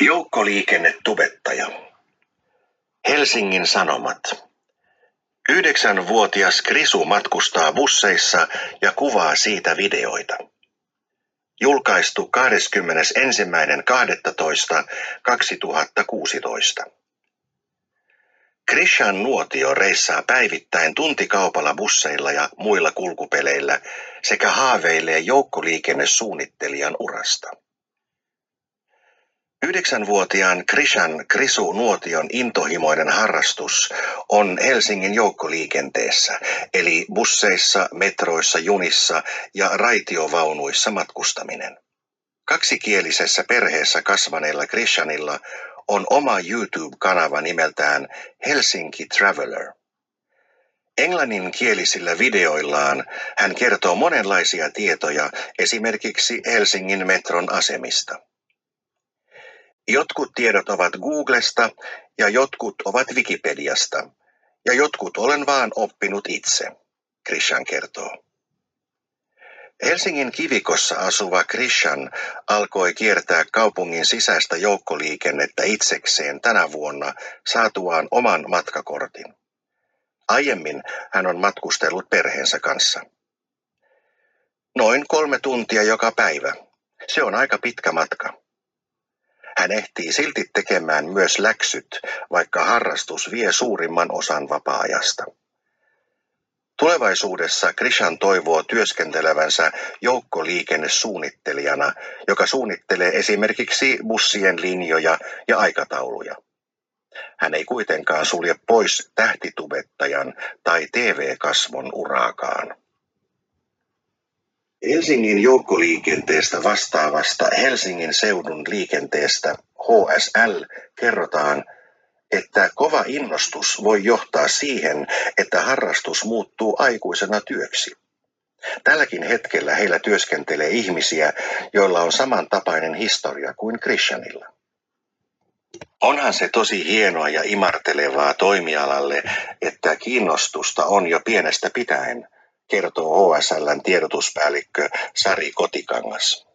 Joukkoliikennetubettaja. Helsingin Sanomat. 9-vuotias Krisu matkustaa busseissa ja kuvaa siitä videoita. Julkaistu 21.12.2016. Krishan nuotio reissaa päivittäin tuntikaupalla busseilla ja muilla kulkupeleillä sekä haaveilee joukkoliikennesuunnittelijan urasta. 9-vuotiaan Krishan Krisu-nuotion intohimoinen harrastus on Helsingin joukkoliikenteessä, eli busseissa, metroissa, junissa ja raitiovaunuissa matkustaminen. Kaksikielisessä perheessä kasvaneella Krishanilla on oma YouTube-kanava nimeltään Helsinki Traveler. Englanninkielisillä videoillaan hän kertoo monenlaisia tietoja esimerkiksi Helsingin metron asemista. Jotkut tiedot ovat Googlesta ja jotkut ovat Wikipediasta ja jotkut olen vaan oppinut itse, Krishan kertoo. Helsingin Kivikossa asuva Krishan alkoi kiertää kaupungin sisäistä joukkoliikennettä itsekseen tänä vuonna saatuaan oman matkakortin. Aiemmin hän on matkustellut perheensä kanssa. Noin 3 tuntia joka päivä. Se on aika pitkä matka. Hän ehtii silti tekemään myös läksyt, vaikka harrastus vie suurimman osan vapaa-ajasta. Tulevaisuudessa Krishan toivoo työskentelevänsä joukkoliikennesuunnittelijana, joka suunnittelee esimerkiksi bussien linjoja ja aikatauluja. Hän ei kuitenkaan sulje pois tähtitubettajan tai TV-kasvon uraakaan. Helsingin joukkoliikenteestä vastaavasta Helsingin seudun liikenteestä HSL kerrotaan, että kova innostus voi johtaa siihen, että harrastus muuttuu aikuisena työksi. Tälläkin hetkellä heillä työskentelee ihmisiä, joilla on samantapainen historia kuin Krishanilla. Onhan se tosi hienoa ja imartelevaa toimialalle, että kiinnostusta on jo pienestä pitäen, kertoo HSL:n tiedotuspäällikkö Sari Kotikangas.